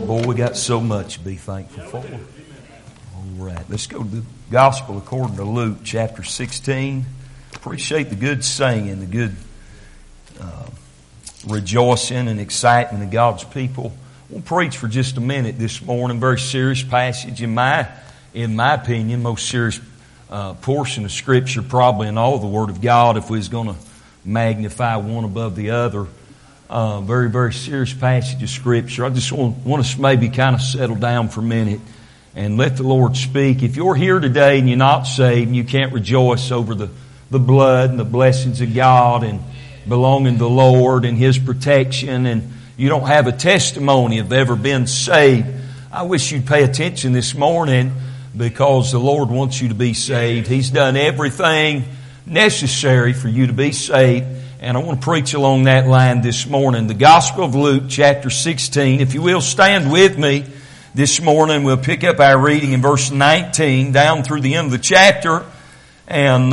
Boy, we got so much to be thankful for. All right, let's go to the Gospel according to Luke chapter 16. Appreciate the good singing, the good rejoicing and excitement of God's people. We'll preach for just a minute this morning. Very serious passage, in my opinion, most serious portion of Scripture probably in all the Word of God if we was going to magnify one above the other. Very, very serious passage of Scripture. I just want us to maybe kind of settle down for a minute and let the Lord speak. If you're here today and you're not saved and you can't rejoice over the blood and the blessings of God and belonging to the Lord and His protection, and you don't have a testimony of ever being saved, I wish you'd pay attention this morning, because the Lord wants you to be saved. He's done everything necessary for you to be saved. And I want to preach along that line this morning. The Gospel of Luke, chapter 16. If you will, stand with me this morning. We'll pick up our reading in verse 19 down through the end of the chapter. And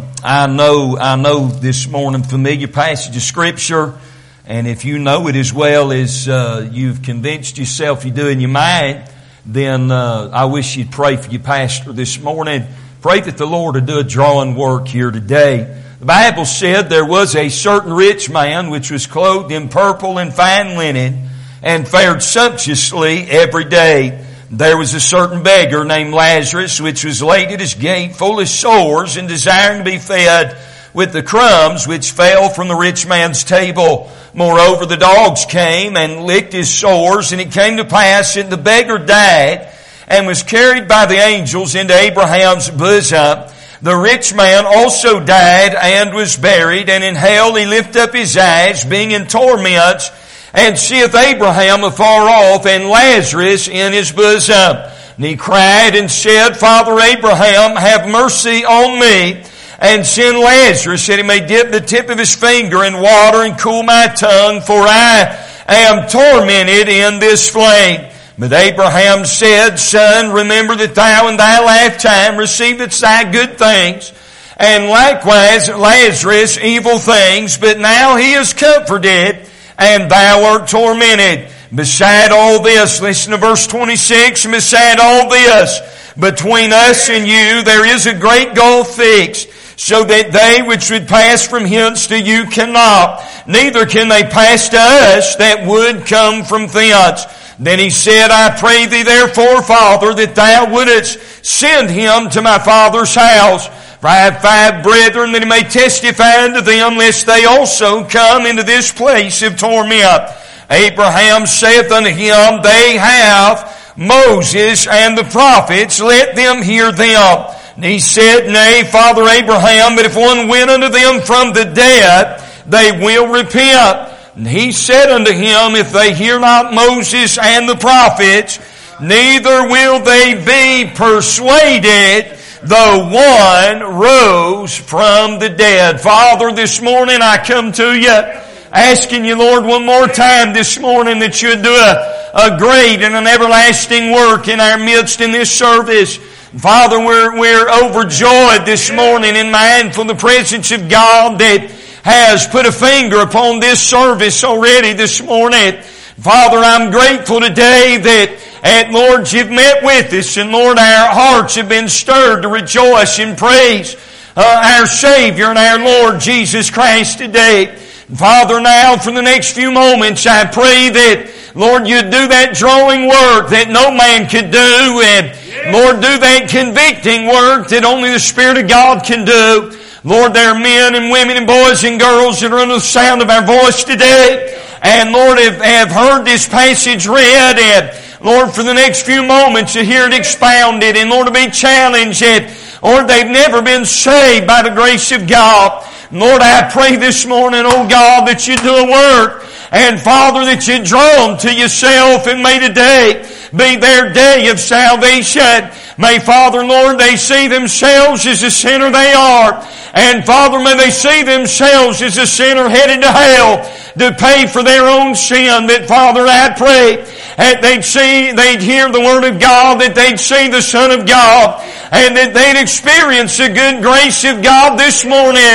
I know this morning familiar passage of Scripture. And if you know it as well as you've convinced yourself you do in your mind, then I wish you'd pray for your pastor this morning. Pray that the Lord would do a drawing work here today. The Bible said there was a certain rich man which was clothed in purple and fine linen and fared sumptuously every day. There was a certain beggar named Lazarus which was laid at his gate full of sores and desiring to be fed with the crumbs which fell from the rich man's table. Moreover, the dogs came and licked his sores, and it came to pass that the beggar died and was carried by the angels into Abraham's bosom. The rich man also died and was buried, and in hell he lift up his eyes, being in torments, and seeth Abraham afar off, and Lazarus in his bosom. And he cried and said, Father Abraham, have mercy on me, and send Lazarus, that he may dip the tip of his finger in water and cool my tongue, for I am tormented in this flame. But Abraham said, Son, remember that thou in thy lifetime receivedst thy good things, and likewise Lazarus evil things, but now he is comforted, and thou art tormented. Beside all this, listen to verse 26, beside all this, between us and you there is a great gulf fixed, so that they which would pass from hence to you cannot, neither can they pass to us that would come from thence. Then he said, I pray thee therefore, Father, that thou wouldest send him to my father's house. For I have 5 brethren, that he may testify unto them, lest they also come into this place of torment. Abraham saith unto him, They have Moses and the prophets, let them hear them. And he said, Nay, Father Abraham, but if one went unto them from the dead, they will repent. And he said unto him, If they hear not Moses and the prophets, neither will they be persuaded, though one rose from the dead. Father, this morning I come to you, asking you, Lord, one more time this morning that you'd do a great and an everlasting work in our midst in this service. Father, we're overjoyed this morning and mindful of the presence of God that has put a finger upon this service already this morning. Father, I'm grateful today that, Lord, you've met with us, and Lord, our hearts have been stirred to rejoice and praise our Savior and our Lord Jesus Christ today. Father, now for the next few moments, I pray that, Lord, you'd do that drawing work that no man could do, and Lord, do that convicting work that only the Spirit of God can do. Lord, there are men and women and boys and girls that are under the sound of our voice today, and Lord, have heard this passage read, and Lord, for the next few moments to hear it expounded, and Lord, to be challenged, and Lord, they've never been saved by the grace of God. Lord, I pray this morning, oh God, that you do a work, and Father, that you draw them to yourself, and may today be their day of salvation. May, Father, Lord, they see themselves as the sinner they are. And Father, may they see themselves as a sinner headed to hell to pay for their own sin. That, Father, I pray that they'd hear the Word of God, that they'd see the Son of God, and that they'd experience the good grace of God this morning.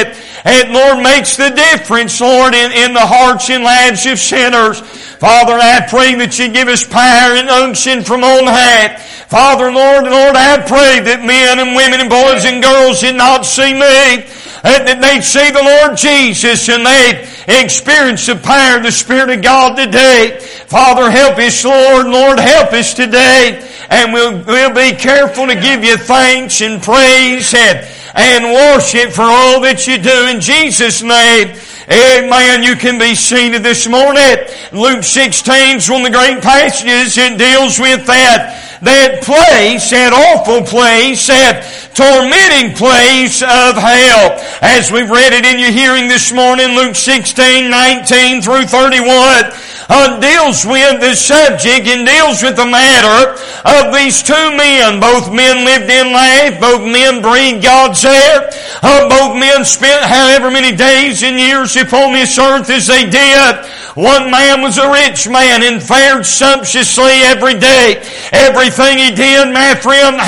It, Lord, makes the difference, Lord, in the hearts and lives of sinners. Father, I pray that you give us power and unction from on high. Father, Lord, I pray that men and women and boys and girls did not see me, that they'd see the Lord Jesus and they'd experience the power of the Spirit of God today. Father, help us, Lord. Lord, help us today. And we'll be careful to give you thanks and praise and worship for all that you do in Jesus' name. Amen. You can be seated this morning. Luke 16 is one of the great passages. It deals with that place, that awful place, that tormenting place of hell. As we've read it in your hearing this morning, Luke 16, 19 through 31, deals with the subject and deals with the matter of these two men. Both men lived in life. Both men breathed God's air. Both men spent however many days and years upon this earth as they did. One man was a rich man and fared sumptuously every day. Everything he did, my friend,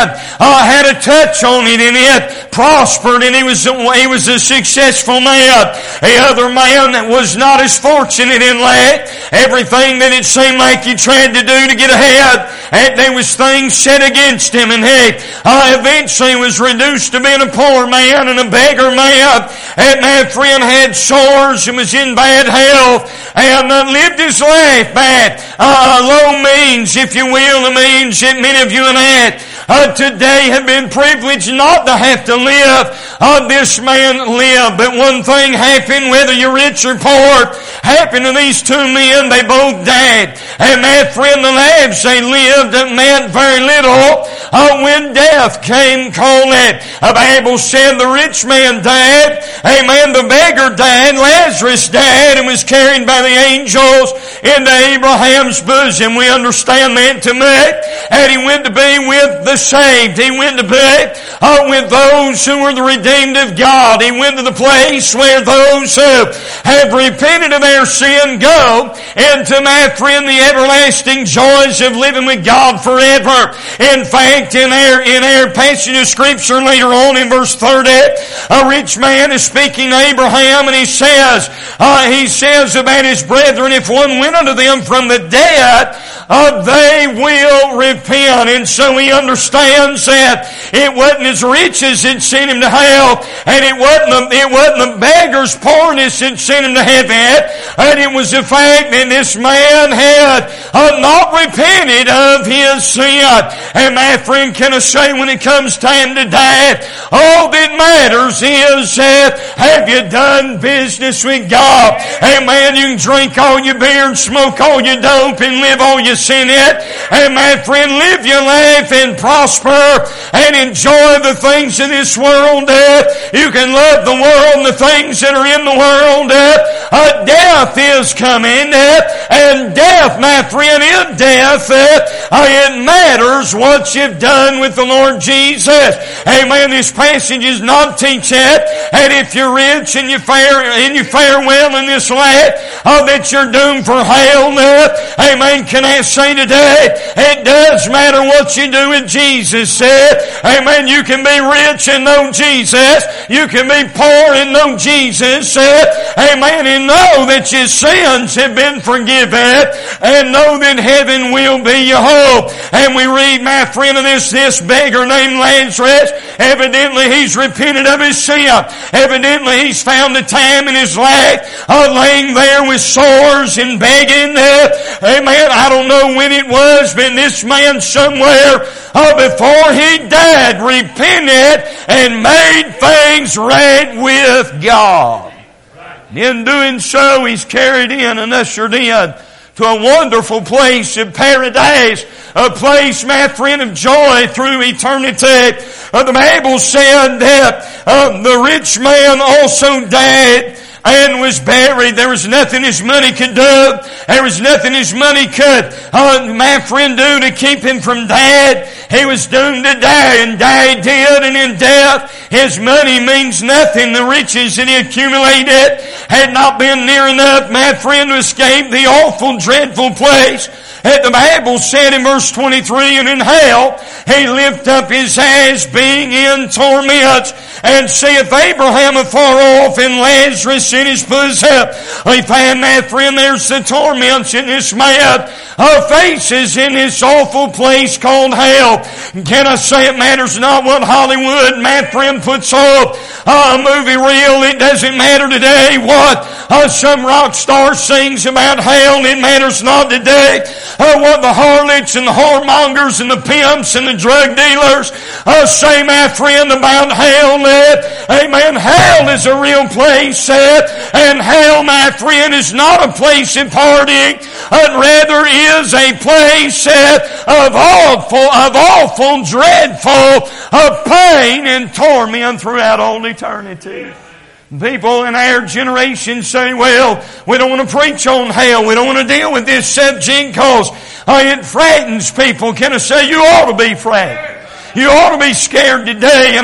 had a touch on it, and it prospered, and he was a successful man. The other man was not as fortunate in life. Everything that it seemed like he tried to do to get ahead, and there was things set against him, and he eventually was reduced to being a poor man and a beggar man. And my friend had sores and was in bad health, and lived his life by low means, if you will, the means that many of you and I today have been privileged not to have to live. This man lived, but one thing happened, whether you're rich or poor, happened to these two men. They both died. And my friend, the lives they lived meant very little when death came calling. The Bible said the rich man died. Amen. The beggar died. Lazarus died and was carried by the angels into Abraham's bosom. We understand that tonight. And he went to be with the saved. He went to be with those who were the redeemed of God. He went to the place where those who have repented of their sin go into, my friend, the everlasting joys of living with God forever. In fact, in our passage of Scripture later on in verse 30, a rich man is speaking to Abraham, and he says about his brethren, if one went unto them from the dead, they will repent. And so he understands that it wasn't his riches that sent him to hell, and it wasn't the beggar's poorness that sent him to heaven, and it was the fact that this man had not repented of his sin. And my friend, can I say, when it comes time to die, all that matters is have you done business with God? Amen. You can drink all your beer and smoke all your dope and live all your sin it. And my friend, live your life and prosper and enjoy the things of this world. You can love the world and the things that are in the world. Death is coming, and death, my friend, in death, it matters what you've done with the Lord Jesus. Amen. This passage is not teach that, and if you're rich and you fare well in this life, that you're doomed for hell. Amen. Can I say today, it does matter what you do with Jesus. Amen. You can be rich and know Jesus. You can be poor and know Jesus. Amen. And know that your sins have been forgiven, and know that heaven will be your hope. And we read, my friend, of this beggar named Lazarus. Evidently he's repented of his sin. Evidently he's found the time in his life laying there with sores and begging. Amen. I don't know when it was, but this man somewhere before he died repented and made things right with God. In doing so, he's carried in and ushered in to a wonderful place of paradise, a place, my friend, of joy through eternity. The Bible said that the rich man also died and was buried. There was nothing his money could do. There was nothing his money could, my friend, do to keep him from dying. He was doomed to die, and die did, and in death his money means nothing. The riches that he accumulated had not been near enough, my friend, to escape the awful, dreadful place And the Bible said in verse 23, and in hell he lift up his eyes being in torments, and seeth Abraham afar off and Lazarus in his bosom. We find that, friend, there's the torments in this man. Faces in this awful place called hell. Can I say it matters not what Hollywood, my friend, puts up a movie reel. It doesn't matter today what some rock star sings about hell. It matters not today what the harlots and the whoremongers and the pimps and the drug dealers say, my friend, about hell. Amen. Hell is a real place. And hell, my friend, is not a place of partying. Rather is a place of awful, dreadful pain and torment throughout all eternity. People in our generation say, well, we don't want to preach on hell. We don't want to deal with this subject because it frightens people. Can I say you ought to be frightened? You ought to be scared today. And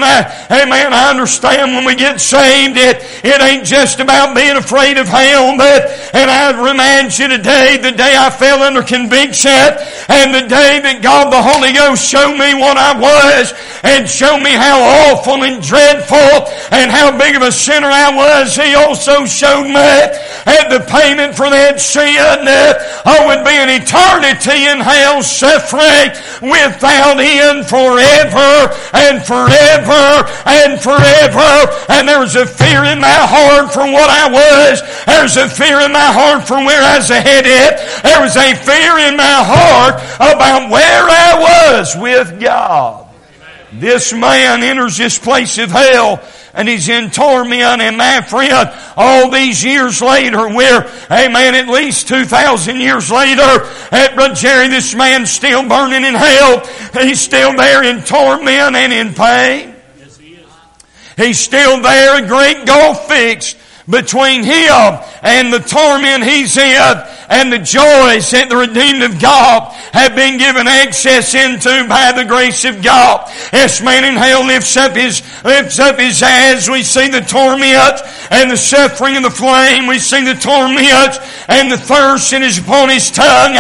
I understand when we get saved, it ain't just about being afraid of hell, and I remind you today, the day I fell under conviction, and the day that God the Holy Ghost showed me what I was, and showed me how awful and dreadful, and how big of a sinner I was, He also showed me that the payment for that sin would be an eternity in hell, suffering without end forever. And forever and forever. And there was a fear in my heart for what I was. There was a fear in my heart for where I was headed. There was a fear in my heart about where I was with God. This man enters this place of hell, and he's in torment. And my friend, all these years later, we're, at least 2,000 years later, Brother Jerry, this man's still burning in hell. He's still there in torment and in pain. Yes, he is. He's still there, a great gulf fixed between him and the torment he's in, and the joys that the redeemed of God have been given access into by the grace of God. This man in hell lifts up his eyes. We see the torment and the suffering of the flame. We see the torment and the thirst that is upon his tongue.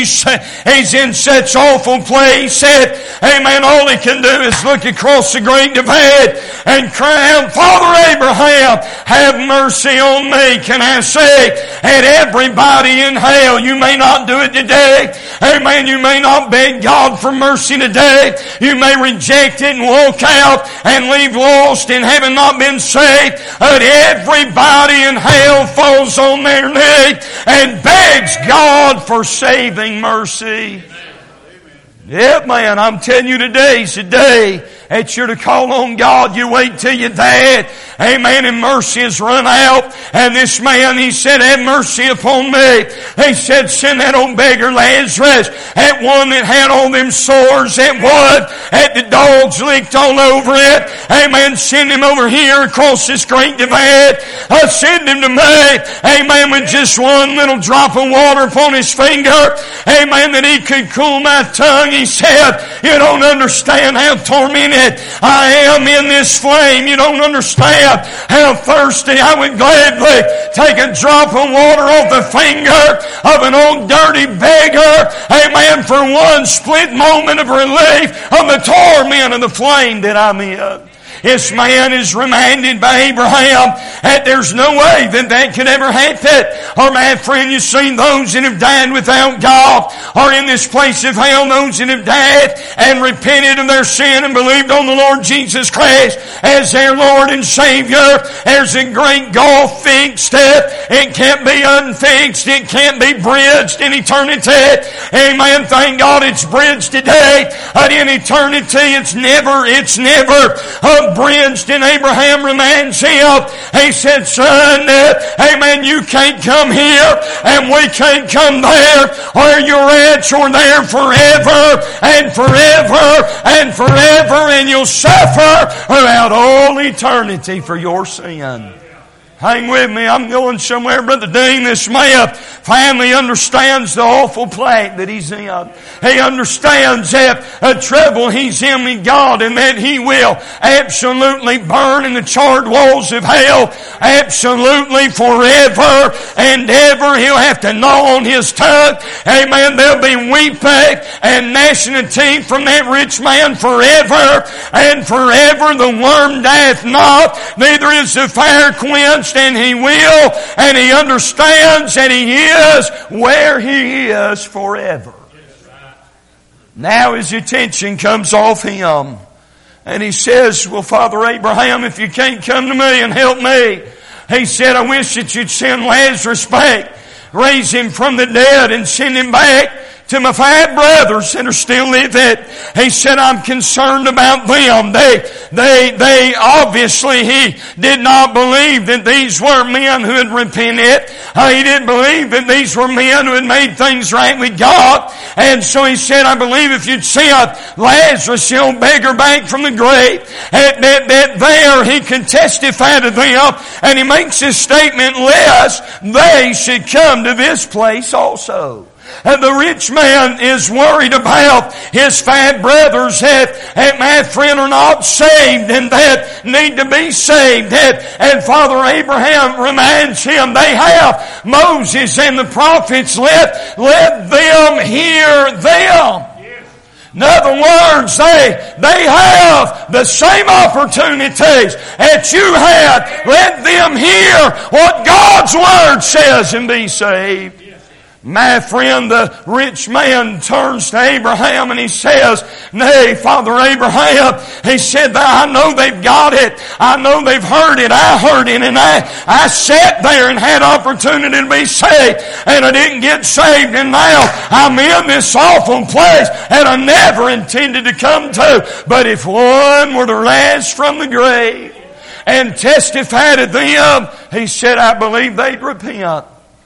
He's in such awful place that, all he can do is look across the great divide and cry out, Father Abraham, have mercy on me. Can I say, at everybody in hell, you may not do it today. You may not beg God for mercy today. You may reject it and walk out and leave lost and having not been saved. But everybody in hell falls on their knee and begs God for saving mercy. Yeah, man, I'm telling you today's the day that you're to call on God. You wait till you're dead. And mercy has run out. And this man, he said, have mercy upon me. He said, send that old beggar Lazarus, that one that had all them sores, that one that the dogs licked all over it. Send him over here across this great divide. Send him to me. With just one little drop of water upon his finger. That he could cool my tongue. He said, you don't understand how tormented I am in this flame. You don't understand how thirsty. I would gladly take a drop of water off the finger of an old dirty beggar. For one split moment of relief of the torment of the flame that I'm in. This man is reminded by Abraham that there's no way that could ever happen. Or my friend, you've seen those that have died without God, or in this place of hell, those that have died and repented of their sin and believed on the Lord Jesus Christ as their Lord and Savior. There's a great gulf fixed. It can't be unfixed. It can't be bridged in eternity. Amen. Thank God it's bridged today. But in eternity, it's never bridged. And Abraham reminds him, he said, son, you can't come here and we can't come there. Where you're at, you're there forever and forever and forever, and you'll suffer throughout all eternity for your sin. Hang with me, I'm going somewhere. Brother Dean, this Smith family understands the awful plight that he's in. He understands that trouble he's in with God, and that he will absolutely burn in the charred walls of hell, absolutely forever and ever. He'll have to gnaw on his tongue. Amen. There'll be weeping and gnashing of teeth from that rich man forever and forever. The worm dieth not, neither is the fire quenched. And he will, and he understands that he is where he is forever. Now his attention comes off him, and he says, well, Father Abraham, if you can't come to me and help me, he said, I wish that you'd send Lazarus back, raise him from the dead, and send him back to my 5 brothers that are still living. He said, I'm concerned about them. They obviously, he did not believe that these were men who had repented. He didn't believe that these were men who had made things right with God. And so he said, I believe if you'd send Lazarus, the old beggar, back from the grave, that there he can testify to them. And he makes this statement, lest they should come to this place also. And the rich man is worried about his 5 brothers that my friend are not saved and that need to be saved. And Father Abraham reminds him they have Moses and the prophets. Let them hear them. In other words, they have the same opportunities that you had. Let them hear what God's Word says and be saved. My friend, the rich man turns to Abraham and he says, nay, Father Abraham, he said, I know they've got it. I know they've heard it. I heard it, and I sat there and had opportunity to be saved, and I didn't get saved, and now I'm in this awful place and I never intended to come to. But if one were to rise from the grave and testify to them, he said, I believe they'd repent.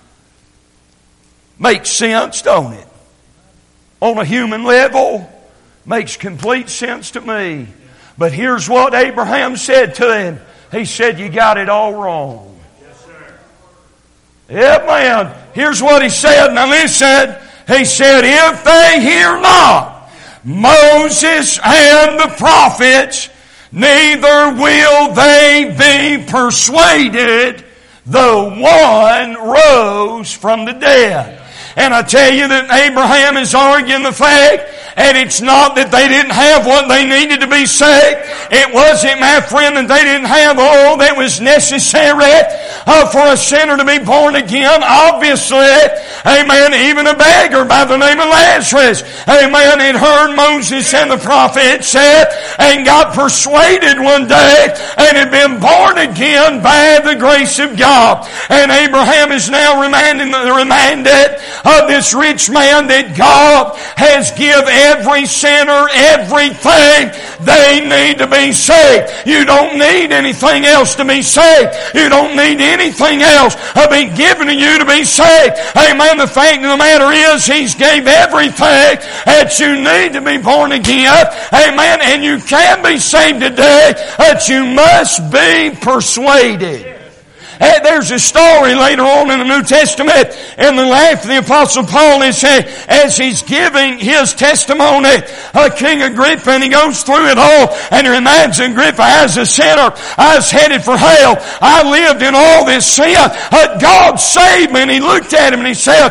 Makes sense, don't it? On a human level, makes complete sense to me. But here's what Abraham said to him. He said, you got it all wrong. Yes, sir. Yeah, man. Here's what he said. Now listen. He said, if they hear not Moses and the prophets, neither will they be persuaded, though one rose from the dead. And I tell you that Abraham is arguing the fact, and it's not that they didn't have what they needed to be saved. It wasn't, my friend, that they didn't have all that was necessary for a sinner to be born again. Obviously, amen, even a beggar by the name of Lazarus, amen, had heard Moses and the prophets said, and got persuaded one day, and had been born again by the grace of God. And Abraham is now reminded of this rich man that God has given every sinner everything they need to be saved. You don't need anything else to be saved. You don't need anything else to be given to you to be saved. Amen. The fact of the matter is, He's gave everything that you need to be born again. Amen. And you can be saved today, but you must be persuaded. There's a story later on in the New Testament in the life of the Apostle Paul. As he's giving his testimony, King Agrippa, and he goes through it all, and he reminds Agrippa, as a sinner, I was headed for hell. I lived in all this sin. God saved me. And he looked at him and he said,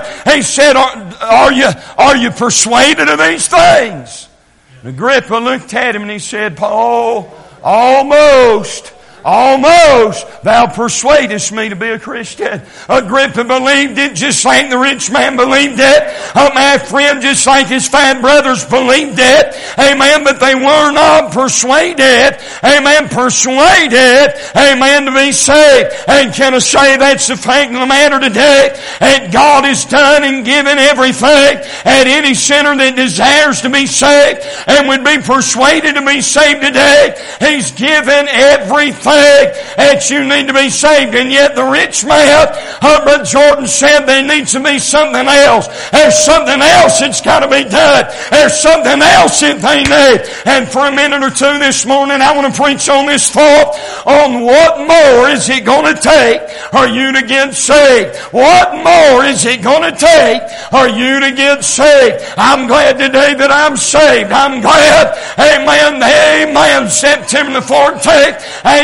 are you persuaded of these things? And Agrippa looked at him and he said, Paul, almost thou persuadest me to be a Christian. Agrippa believed it just like the rich man believed it. My friend, just like his 5 brothers believed it. Amen. But they were not persuaded. Amen. Persuaded. Amen. To be saved. And can I say that's the fact of the matter today? And God has done and given everything. And any sinner that desires to be saved and would be persuaded to be saved today, He's given everything fact that you need to be saved. And yet the rich man, Brother Jordan said, there needs to be something else. There's something else that's got to be done. There's something else that they need. And for a minute or two this morning, I want to preach on this thought on what more is it going to take for you to get saved? What more is it going to take for you to get saved? I'm glad today that I'm saved. I'm glad. Amen. Amen. September the 14th,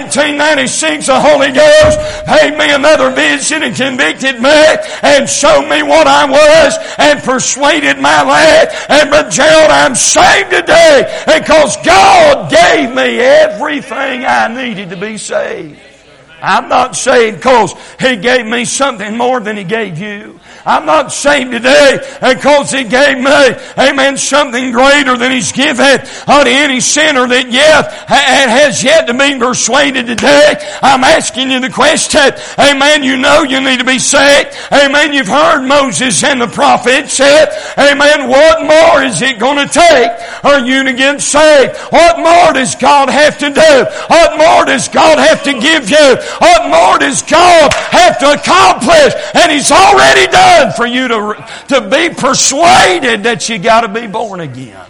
1896, the Holy Ghost paid me another vision and convicted me and showed me what I was and persuaded my life. And Brother Gerald, I'm saved today because God gave me everything I needed to be saved. I'm not saved because He gave me something more than He gave you. I'm not saved today because He gave me, amen, something greater than He's given unto any sinner that has yet to be persuaded today. I'm asking you the question, amen, you know you need to be saved. Amen, you've heard Moses and the prophets said, amen, what more is it going to take for you to get saved? What more does God have to do? What more does God have to give you? What more does God have to accomplish? And He's already done for you to be persuaded that you got to be born again.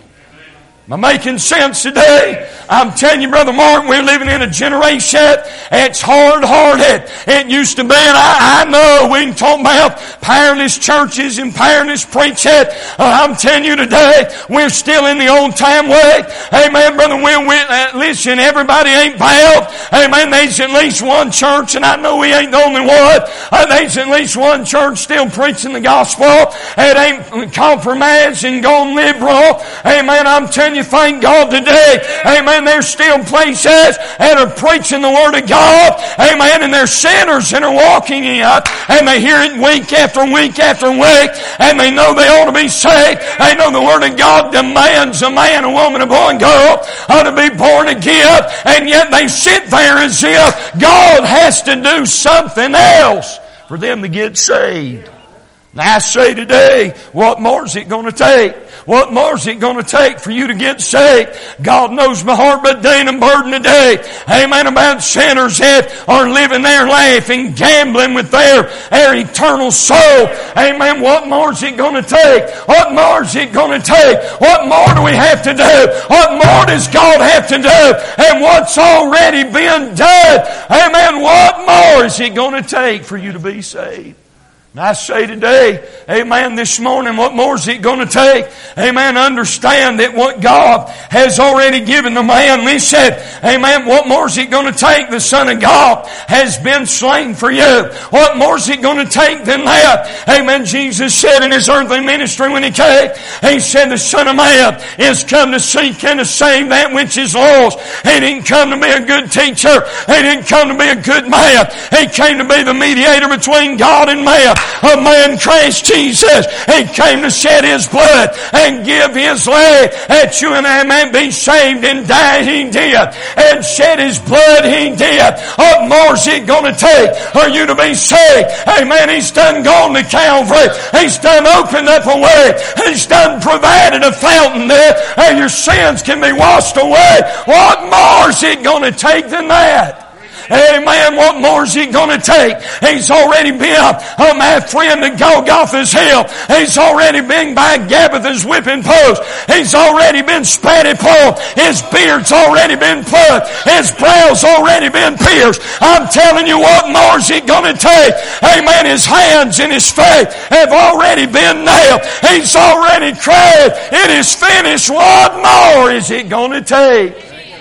Am I making sense today? I'm telling you, Brother Mark, we're living in a generation it's hard-hearted. It used to be, and I know we can talk about powerless churches and powerless preaching. I'm telling you today, we're still in the old-time way. Amen, Brother Will. Listen, everybody ain't bound. Amen, there's at least one church, and I know we ain't the only one. There's at least one church still preaching the gospel. It ain't compromised and gone liberal. Amen, I'm telling you, thank God today. Amen. There's still places that are preaching the Word of God. Amen. And there's sinners that are walking in and they hear it week after week after week and they know they ought to be saved. They know the Word of God demands a man, a woman, a boy and girl ought to be born again, and yet they sit there as if God has to do something else for them to get saved. Now I say today, what more is it going to take? What more is it going to take for you to get saved? God knows my heart, but there ain't a burden today. Amen. About sinners that are living their life and gambling with their eternal soul. Amen. What more is it going to take? What more is it going to take? What more do we have to do? What more does God have to do? And what's already been done? Amen. What more is it going to take for you to be saved? And I say today, amen, this morning, what more is it going to take? Amen, understand that what God has already given to man, listen, amen, what more is it going to take? The Son of God has been slain for you. What more is it going to take than that? Amen, Jesus said in His earthly ministry when He came, He said the Son of Man is come to seek and to save that which is lost. He didn't come to be a good teacher. He didn't come to be a good man. He came to be the mediator between God and man. A man, Christ Jesus. He came to shed His blood and give His life that you and I may be saved, and die He did. And shed His blood He did. What more is it going to take for you to be saved? Amen. He's done gone to Calvary. He's done opened up a way. He's done provided a fountain there and your sins can be washed away. What more is it going to take than that? Amen. What more is He going to take? He's already been, my friend, to Golgotha's hill. He's already been by Gabbatha's whipping post. He's already been spat upon. His beard's already been plucked. His brow's already been pierced. I'm telling you, what more is it going to take? Amen. His hands and His feet have already been nailed. He's already cried, it is finished. What more is it going to take?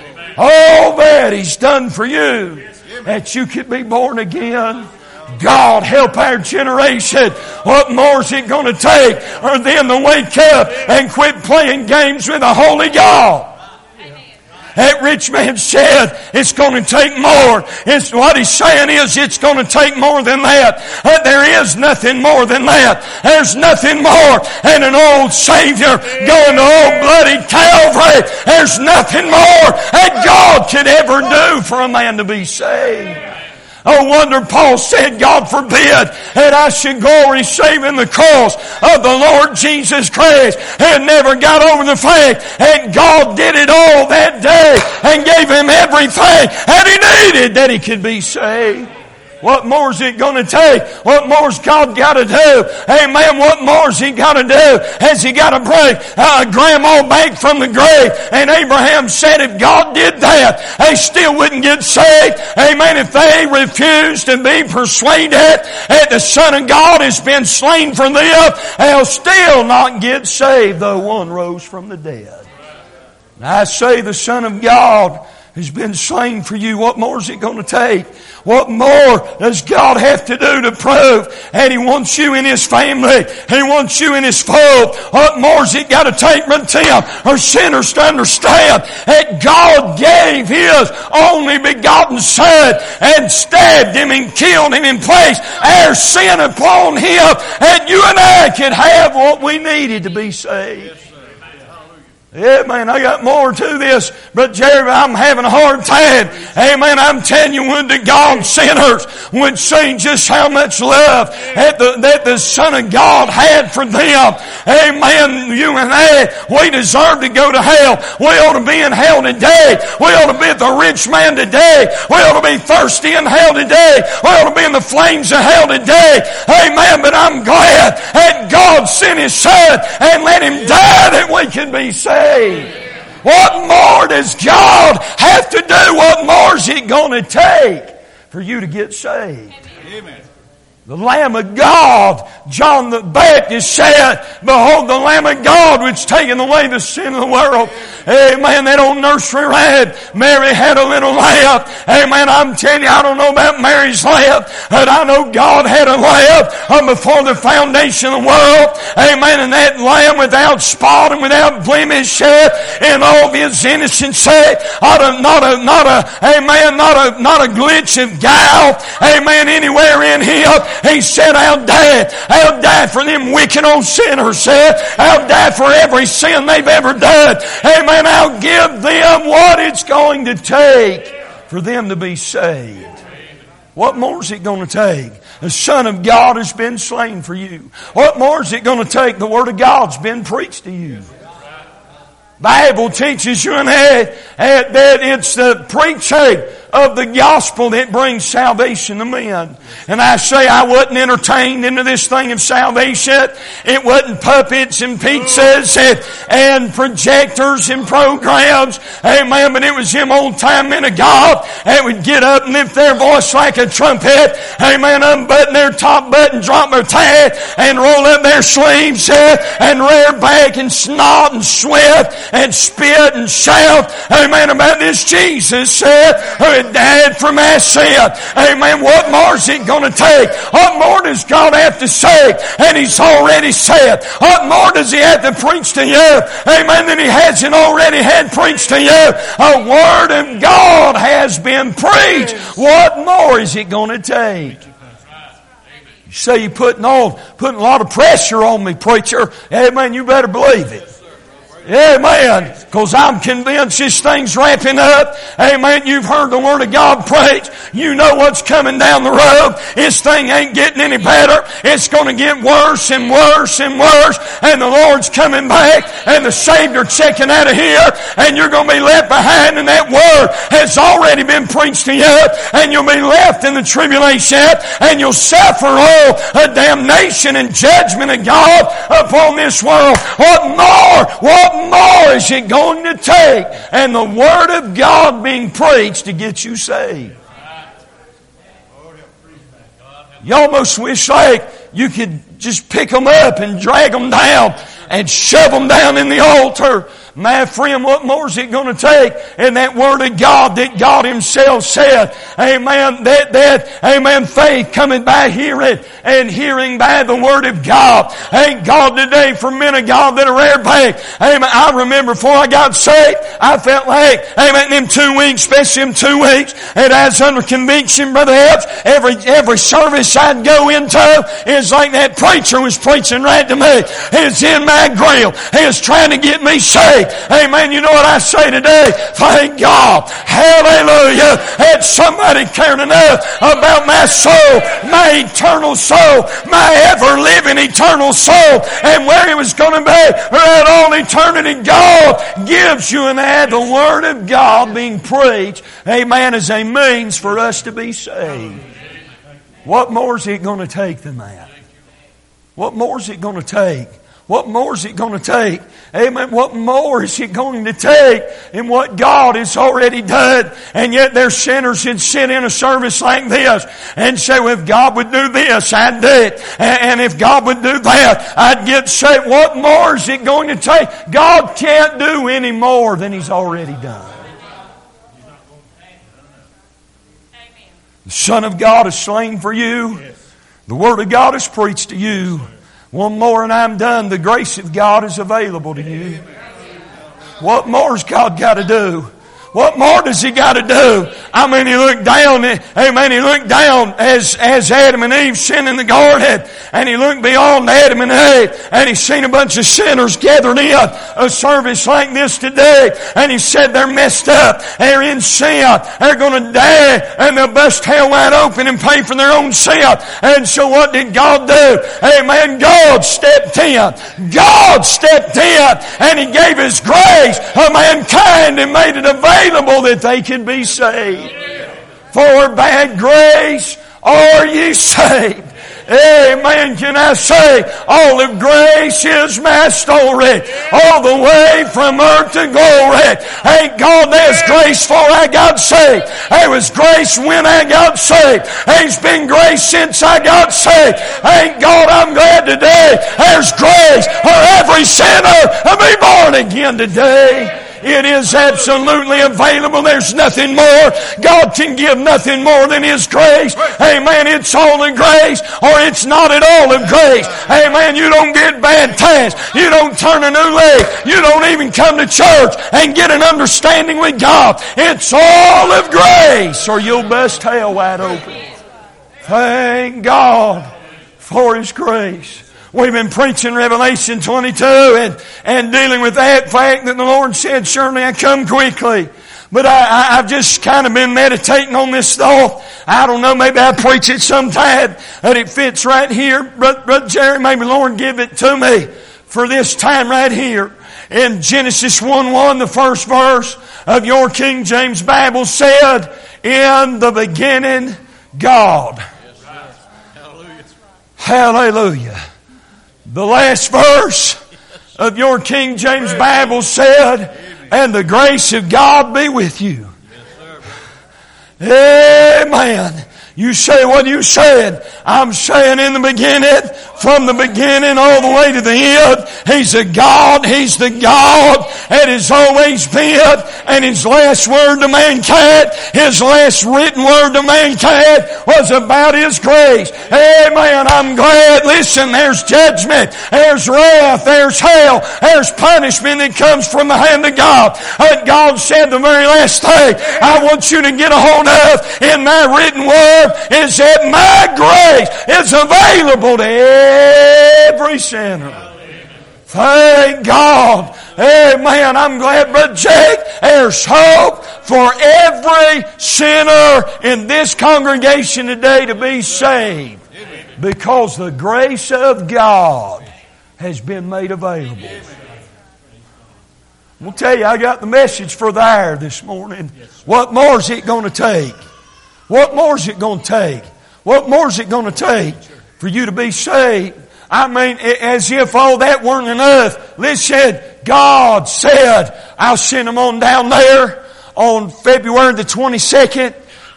All that He's done for you, that you could be born again. God help our generation. What more is it going to take for them to wake up and quit playing games with the Holy God? That rich man said it's going to take more. What he's saying is it's going to take more than that. There is nothing more than that. There's nothing more than an old Savior going to old bloody Calvary. There's nothing more that God could ever do for a man to be saved. Oh, wonder Paul said, God forbid that I should glory save in the cross of the Lord Jesus Christ, and never got over the fact that God did it all that day and gave him everything that he needed that he could be saved. What more is it going to take? What more's God got to do? Amen. What more's He got to do? Has He got to bring Grandma back from the grave? And Abraham said if God did that, they still wouldn't get saved. Amen. If they refused to be persuaded that the Son of God has been slain for them, they'll still not get saved, though one rose from the dead. And I say the Son of God has been slain for you. What more is it going to take? What more does God have to do to prove that He wants you in His family? He wants you in His fold. What more has it got to take, Brother Tim, or sinners to understand that God gave His only begotten Son and stabbed Him and killed Him and placed our sin upon Him, and you and I could have what we needed to be saved. Amen. I got more to this, but Jerry, I'm having a hard time. Amen. I'm telling you, when the God sinners would see just how much love that the Son of God had for them. Amen. You and I, we deserve to go to hell. We ought to be in hell today. We ought to be at the rich man today. We ought to be thirsty in hell today. We ought to be in the flames of hell today. Amen. But I'm glad that God sent His Son and let Him die that we can be saved. What more does God have to do? What more is it going to take for you to get saved? Amen. The Lamb of God, John the Baptist said, behold the Lamb of God which taketh away the sin of the world. Amen. That old nursery rhyme, Mary had a little lamb. Amen. I'm telling you, I don't know about Mary's lamb, but I know God had a lamb before the foundation of the world. Amen. And that lamb without spot and without blemish in all of His innocence, not a glitch of guile. Amen. Anywhere in Him. He said, I'll die for them wicked old sinners. I'll die for every sin they've ever done. Amen. I'll give them what it's going to take for them to be saved. What more is it going to take? The Son of God has been slain for you. What more is it going to take? The Word of God's been preached to you. Bible teaches you and I that it's the preaching of the gospel that brings salvation to men. And I say I wasn't entertained into this thing of salvation. It wasn't puppets and pizzas and projectors and programs. Amen. But it was them old time men of God that would get up and lift their voice like a trumpet. Amen. Unbutton their top button, drop their tie, and roll up their sleeves and rear back and snot and sweat and spit and shout. Amen. About this Jesus who had died for my sin. Amen. What more is it going to take? What more does God have to say? And He's already said. What more does He have to preach to you? Amen. That He hasn't already had preached to you. A Word of God has been preached. What more is it going to take? You say you're putting a lot of pressure on me, preacher. Amen. You better believe it. Amen. Because I'm convinced this thing's wrapping up. Amen. You've heard the Word of God preached. You know what's coming down the road. This thing ain't getting any better. It's going to get worse and worse and worse. And the Lord's coming back. And the Savior checking out of here. And you're going to be left behind. And that Word has already been preached to you. And you'll be left in the tribulation. And you'll suffer all a damnation and judgment of God upon this world. What more is it going to take? And the Word of God being preached to get you saved. You almost wish like you could just pick them up and drag them down and shove them down in the altar. My friend, what more is it going to take? And that Word of God that God Himself said, amen, amen, faith coming by hearing and hearing by the Word of God. Ain't God today for men of God that are rare back. Amen. I remember before I got saved, I felt like, amen, in them 2 weeks, especially in 2 weeks, and I was under conviction, Brother Epps, every service I'd go into is like that preacher was preaching right to me. It's in my grill. He was trying to get me saved. saved. Amen. You know what I say today? Thank God. Hallelujah. Had somebody cared enough about my soul, my eternal soul, my ever-living eternal soul, and where it was going to be throughout all eternity. God gives you and I the Word of God being preached, amen, as a means for us to be saved. What more is it going to take than that? What more is it going to take? What more is it going to take? Amen. What more is it going to take in what God has already done? And yet there's sinners that sit in a service like this and say, well, if God would do this, I'd do it. And if God would do that, I'd get saved. What more is it going to take? God can't do any more than He's already done. The Son of God is slain for you. The Word of God is preached to you. One more and I'm done. The grace of God is available to you. What more has God got to do? What more does He got to do? I mean, He looked down, amen, He looked down as Adam and Eve sinned in the garden, and He looked beyond Adam and Eve, and He seen a bunch of sinners gathered in a service like this today, and He said they're messed up, they're in sin, they're going to die, and they'll bust hell wide open and pay for their own sin. And so what did God do? Amen, God stepped in. God stepped in, and He gave His grace to mankind and made it available that they can be saved. For by grace are ye saved. Amen. Can I say, all of grace is my story, all the way from earth to glory. Thank God there's grace before I got saved. There was grace when I got saved. There's been grace since I got saved. Thank God I'm glad today there's grace for every sinner to be born again today. It is absolutely available. There's nothing more. God can give nothing more than His grace. Amen. It's all of grace or it's not at all of grace. Amen. You don't get bad times. You don't turn a new leaf. You don't even come to church and get an understanding with God. It's all of grace or you'll bust hell wide open. Thank God for His grace. We've been preaching Revelation 22 and dealing with that fact that the Lord said, surely I come quickly. But I've just kind of been meditating on this thought. I don't know, maybe I'll preach it sometime, but it fits right here. Brother Jerry, maybe Lord give it to me for this time right here. In Genesis 1:1, the first verse of your King James Bible said, in the beginning, God. Hallelujah. The last verse of your King James Bible said, and the grace of God be with you. Amen. You say what you said. I'm saying in the beginning, from the beginning all the way to the end, He's a God. He's the God that has always been. And His last word to mankind, His last written word to mankind was about His grace. Amen. I'm glad. Listen, there's judgment. There's wrath. There's hell. There's punishment that comes from the hand of God. But God said the very last thing I want you to get a hold of in my written word is that my grace is available to every sinner. Thank God. Amen. I'm glad, Brother Jake, there's hope for every sinner in this congregation today to be saved because the grace of God has been made available. I'll tell you, I got the message for the hour this morning. What more is it going to take? What more is it going to take? What more is it going to take for you to be saved? I mean, as if all that weren't enough. Listen, God said, I'll send them on down there on February the 22nd,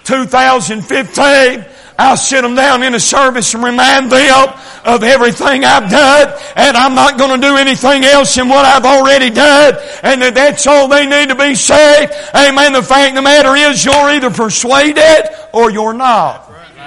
2015. I'll sit them down in a service and remind them of everything I've done, and I'm not going to do anything else than what I've already done, and that's all they need to be saved. Amen. The fact of the matter is, you're either persuaded or you're not.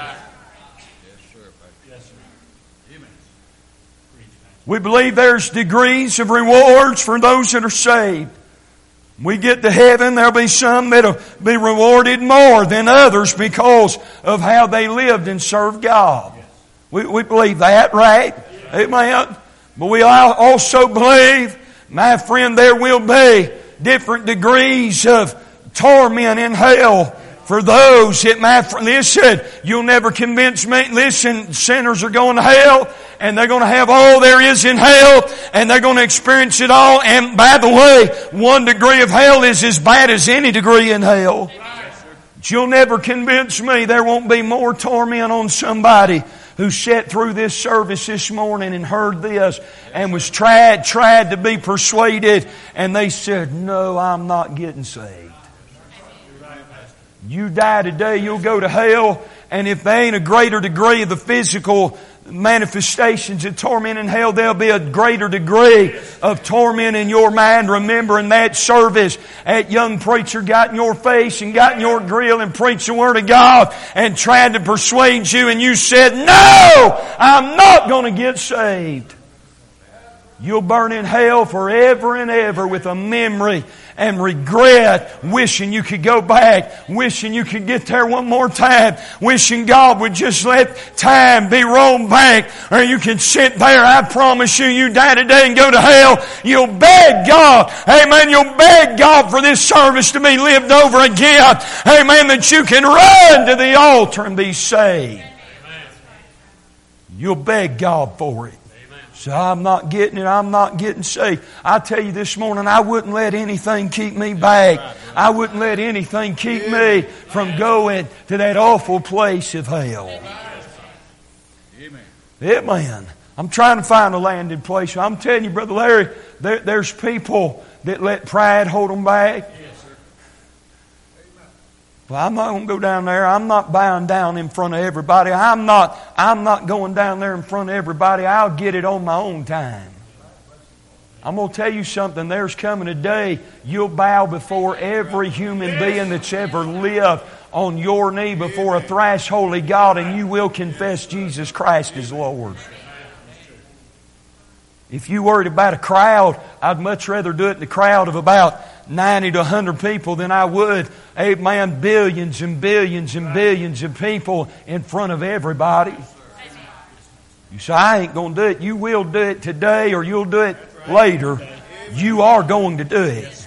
We believe there's degrees of rewards for those that are saved. We get to heaven, there'll be some that'll be rewarded more than others because of how they lived and served God. We believe that, right? Amen. But we also believe My friend, there will be different degrees of torment in hell for those that listen, you'll never convince me. Listen, sinners are going to hell and they're going to have all there is in hell and they're going to experience it all. And by the way, one degree of hell is as bad as any degree in hell. But you'll never convince me there won't be more torment on somebody who sat through this service this morning and heard this and was tried to be persuaded, and they said, no, I'm not getting saved. You die today, you'll go to hell, and if there ain't a greater degree of the physical manifestations of torment in hell, there'll be a greater degree of torment in your mind. Remembering that service, that young preacher got in your face and got in your grill and preached the Word of God and tried to persuade you, and you said, no, I'm not going to get saved. You'll burn in hell forever and ever with a memory and regret, wishing you could go back, wishing you could get there one more time, wishing God would just let time be rolled back, or you can sit there. I promise you, you die today and go to hell, you'll beg God, amen, you'll beg God for this service to be lived over again, amen, that you can run to the altar and be saved. You'll beg God for it. So I'm not getting it. I'm not getting saved. I tell you this morning, I wouldn't let anything keep me back. I wouldn't let anything keep me from going to that awful place of hell. Amen. I'm trying to find a landing place. I'm telling you, Brother Larry, there's people that let pride hold them back. Well, I'm not going to go down there. I'm not bowing down in front of everybody. I'm not going down there in front of everybody. I'll get it on my own time. I'm going to tell you something. There's coming a day you'll bow before every human being that's ever lived on your knee before a thrice holy God, and you will confess Jesus Christ as Lord. If you worried about a crowd, I'd much rather do it in a crowd of about 90 to 100 people than I would, amen, billions and billions and billions of people in front of everybody. You say, I ain't going to do it. You will do it today or you'll do it later. You are going to do it.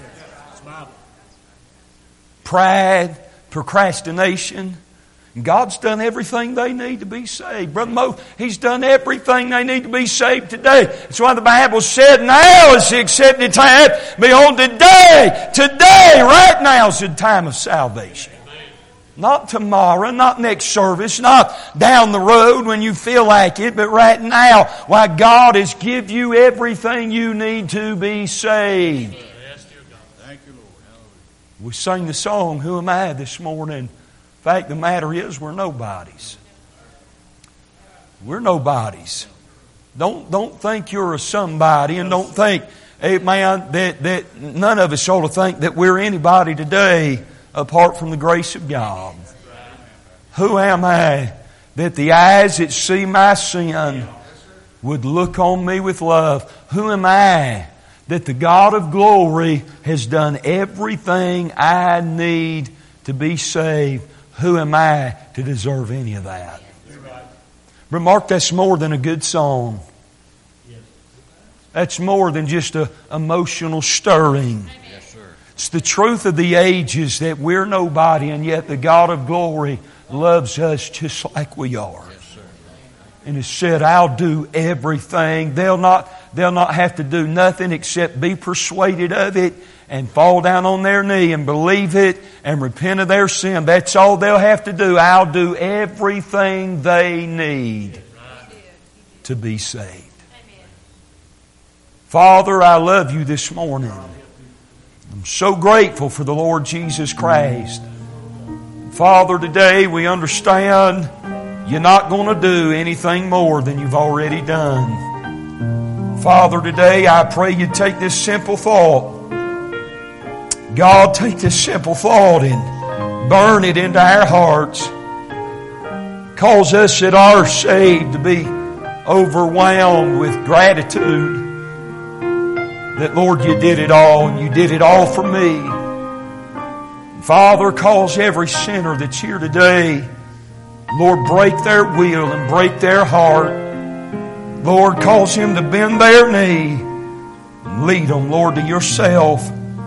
Pride, procrastination. God's done everything they need to be saved. Brother Mo, He's done everything they need to be saved today. That's why the Bible said, now is the accepted time. Behold, today, right now is the time of salvation. Not tomorrow, not next service, not down the road when you feel like it, but right now, why God has given you everything you need to be saved. Thank you, Lord. We sang the song, Who Am I, this morning. The fact of the matter is, we're nobodies. We're nobodies. Don't think you're a somebody, and don't think, amen, that none of us ought to think that we're anybody today apart from the grace of God. Who am I that the eyes that see my sin would look on me with love? Who am I that the God of glory has done everything I need to be saved? Who am I to deserve any of that? But Mark, that's more than a good song. That's more than just an emotional stirring. It's the truth of the ages that we're nobody, and yet the God of glory loves us just like we are. And has said, I'll do everything. They'll not have to do nothing except be persuaded of it and fall down on their knee and believe it and repent of their sin. That's all they'll have to do. I'll do everything they need to be saved. Father, I love you this morning. I'm so grateful for the Lord Jesus Christ. Father, today we understand you're not going to do anything more than you've already done. Father, today I pray you take this simple thought. God, take this simple thought and burn it into our hearts. Cause us that are saved to be overwhelmed with gratitude that, Lord, you did it all, and you did it all for me. Father, cause every sinner that's here today, Lord, break their will and break their heart. Lord, cause him to bend their knee. Lead them, Lord, to yourself.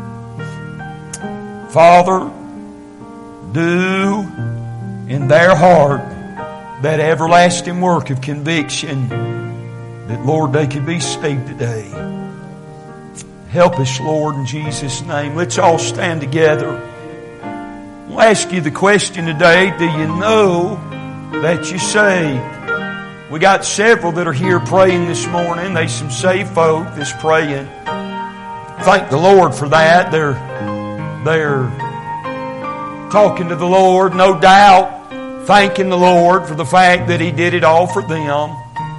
Father, do in their heart that everlasting work of conviction that, Lord, they could be saved today. Help us, Lord, in Jesus' name. Let's all stand together. I'll ask you the question today, do you know that you're saved? We got several that are here praying this morning. There's some saved folk that's praying. Thank the Lord for that. They're talking to the Lord, no doubt, thanking the Lord for the fact that He did it all for them.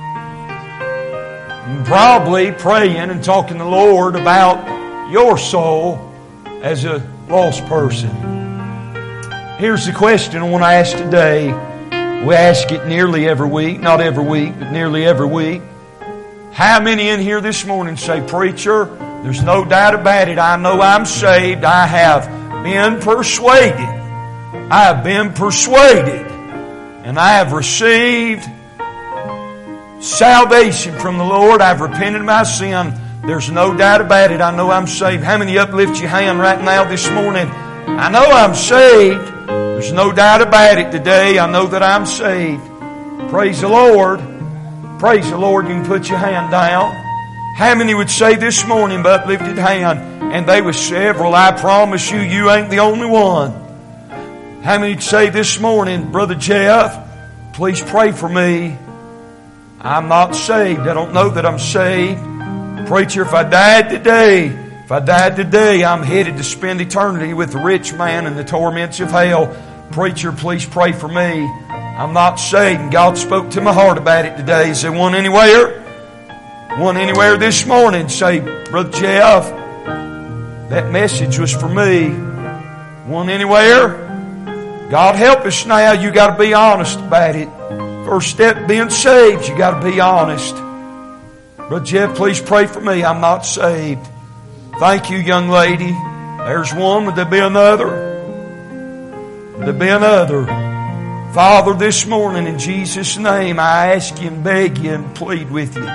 And probably praying and talking to the Lord about your soul as a lost person. Here's the question I want to ask today. We ask it nearly every week, not every week, but nearly every week. How many in here this morning say, Preacher, there's no doubt about it, I know I'm saved, I have been persuaded. I have been persuaded, and I have received salvation from the Lord. I've repented of my sin. There's no doubt about it, I know I'm saved. How many uplift your hand right now this morning? I know I'm saved. There's no doubt about it today. I know that I'm saved. Praise the Lord. Praise the Lord. You can put your hand down. How many would say this morning, but uplifted hand? And they were several. I promise you, you ain't the only one. How many would say this morning, Brother Jeff, please pray for me. I'm not saved. I don't know that I'm saved. Preacher, if I died today, I'm headed to spend eternity with the rich man in the torments of hell. Preacher, please pray for me. I'm not saved. And God spoke to my heart about it today. Is there one anywhere? One anywhere this morning? Say, Brother Jeff, that message was for me. One anywhere? God help us now. You got to be honest about it. First step being saved, you got to be honest. Brother Jeff, please pray for me. I'm not saved. Thank you, young lady. There's one. Would there be another? Would there be another? Father, this morning in Jesus' name, I ask you and beg you and plead with you.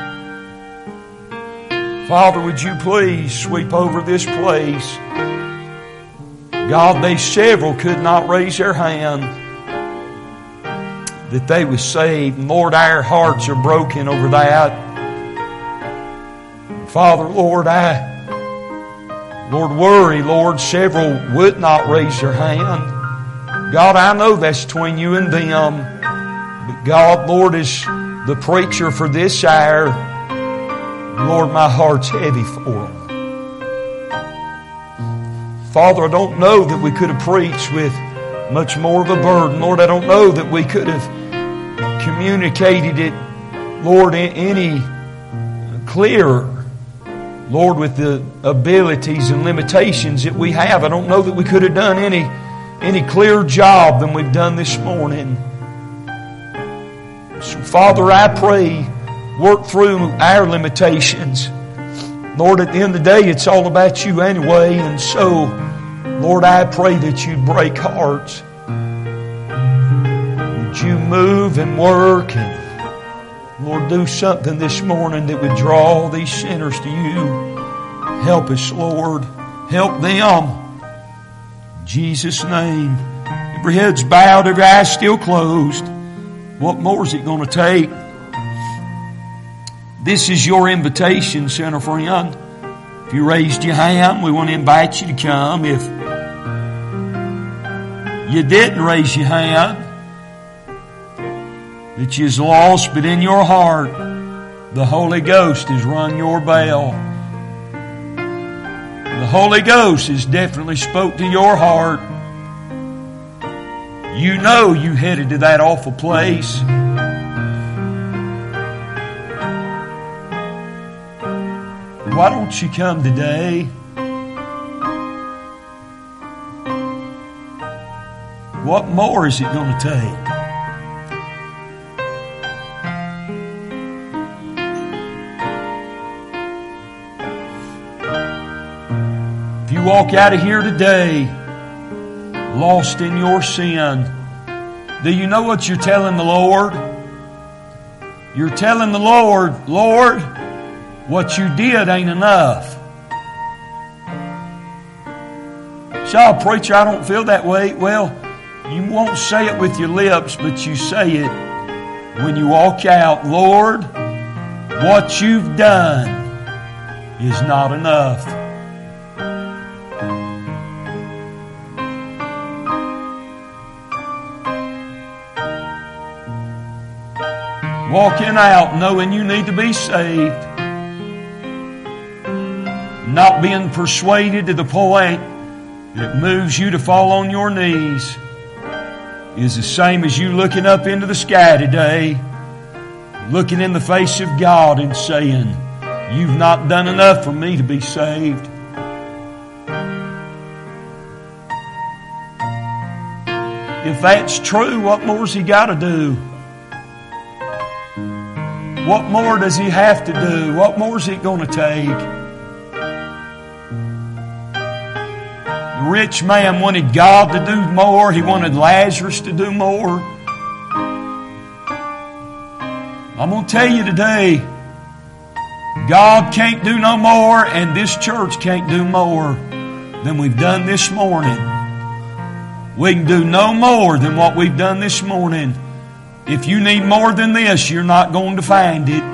Father, would you please sweep over this place? God, they several could not raise their hand that they was saved. And Lord, our hearts are broken over that. Father, Lord, worry, Lord, several would not raise their hand. God, I know that's between you and them. But God, Lord, as the preacher for this hour, Lord, my heart's heavy for them. Father, I don't know that we could have preached with much more of a burden. Lord, I don't know that we could have communicated it, Lord, any clearer. Lord, with the abilities and limitations that we have, I don't know that we could have done any clearer job than we've done this morning. So, Father, I pray, work through our limitations. Lord, at the end of the day, it's all about you anyway. And so, Lord, I pray that you'd break hearts. Would you move and work and, Lord, do something this morning that would draw these sinners to you. Help us, Lord. Help them. In Jesus' name. Every head's bowed, every eye's still closed. What more is it going to take? This is your invitation, sinner friend. If you raised your hand, we want to invite you to come. If you didn't raise your hand, that you's lost, but in your heart, the Holy Ghost has rung your bell. The Holy Ghost has definitely spoke to your heart. You know you headed to that awful place. Why don't you come today? What more is it going to take? If you walk out of here today lost in your sin, do you know what you're telling the Lord? You're telling the Lord, Lord, what you did ain't enough. So, preacher, I don't feel that way. Well, you won't say it with your lips, but you say it when you walk out. Lord, what you've done is not enough. Walking out knowing you need to be saved. Not being persuaded to the point that it moves you to fall on your knees is the same as you looking up into the sky today, looking in the face of God and saying, you've not done enough for me to be saved. If that's true, what more has He got to do? What more does He have to do? What more is it going to take? The rich man wanted God to do more. He wanted Lazarus to do more. I'm going to tell you today, God can't do no more, and this church can't do more than we've done this morning. We can do no more than what we've done this morning. If you need more than this, you're not going to find it.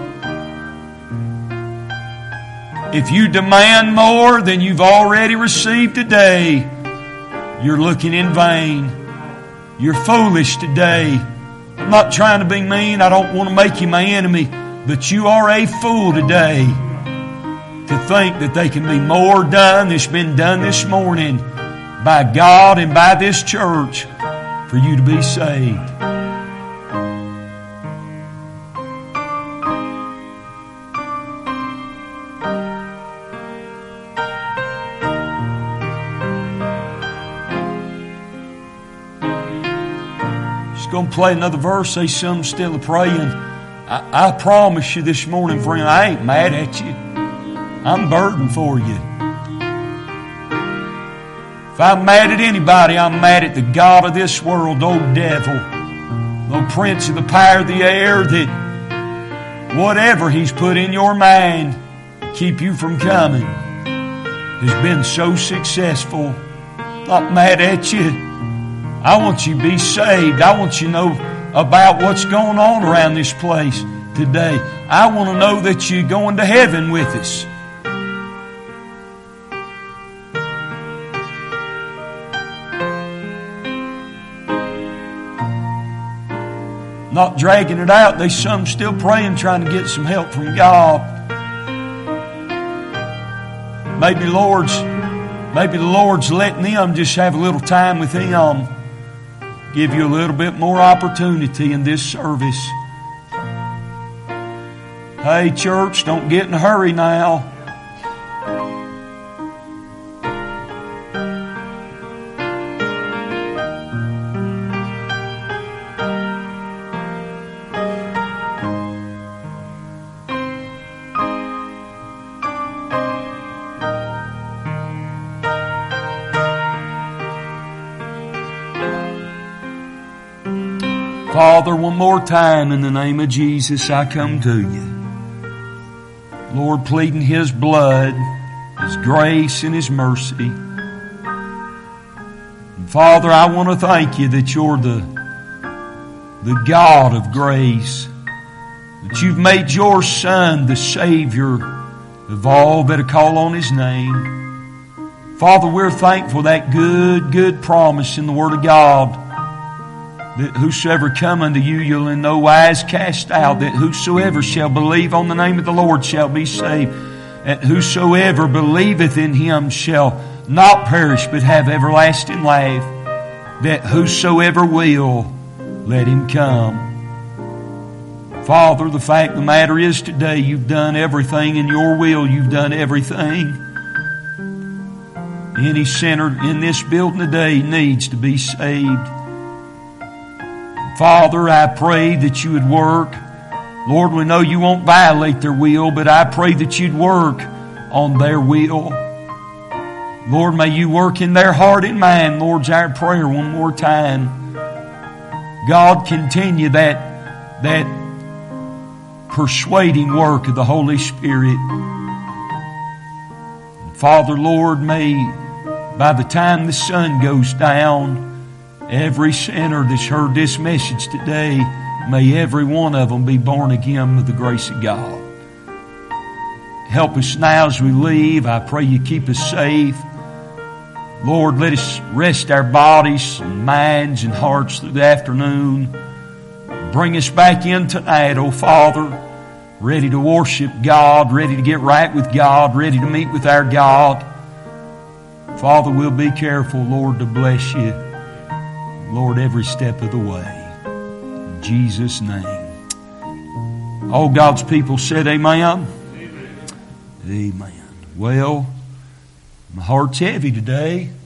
If you demand more than you've already received today, you're looking in vain. You're foolish today. I'm not trying to be mean. I don't want to make you my enemy. But you are a fool today to think that there can be more done that's been done this morning by God and by this church for you to be saved. Going to play another verse. Say some still praying. I promise you this morning, friend, I ain't mad at you. I'm burdened for you. If I'm mad at anybody, I'm mad at the God of this world, old devil, the prince of the power of the air, that whatever he's put in your mind to keep you from coming has been so successful. Not mad at you. I want you to be saved. I want you to know about what's going on around this place today. I want to know that you're going to heaven with us. Not dragging it out. There's some still praying, trying to get some help from God. Maybe the Lord's letting them just have a little time with Him. Give you a little bit more opportunity in this service. Hey, church, don't get in a hurry now. Father, one more time in the name of Jesus, I come to you. Lord, pleading His blood, His grace, and His mercy. And Father, I want to thank you that you're the God of grace, that you've made your Son the Savior of all that call on His name. Father, we're thankful that good promise in the Word of God, that whosoever come unto you, you'll in no wise cast out. That whosoever shall believe on the name of the Lord shall be saved. That whosoever believeth in Him shall not perish but have everlasting life. That whosoever will, let him come. Father, the fact of the matter is today you've done everything in your will. You've done everything. Any sinner in this building today needs to be saved. Father, I pray that you would work. Lord, we know you won't violate their will, but I pray that you'd work on their will. Lord, may you work in their heart and mind. Lord's our prayer one more time. God, continue that persuading work of the Holy Spirit. Father, Lord, may by the time the sun goes down, every sinner that's heard this message today, may every one of them be born again with the grace of God. Help us now as we leave. I pray you keep us safe. Lord, let us rest our bodies and minds and hearts through the afternoon. Bring us back in tonight, oh Father, ready to worship God, ready to get right with God, ready to meet with our God. Father, we'll be careful, Lord, to bless you, Lord, every step of the way. In Jesus' name. All God's people said amen. Amen. Well, my heart's heavy today.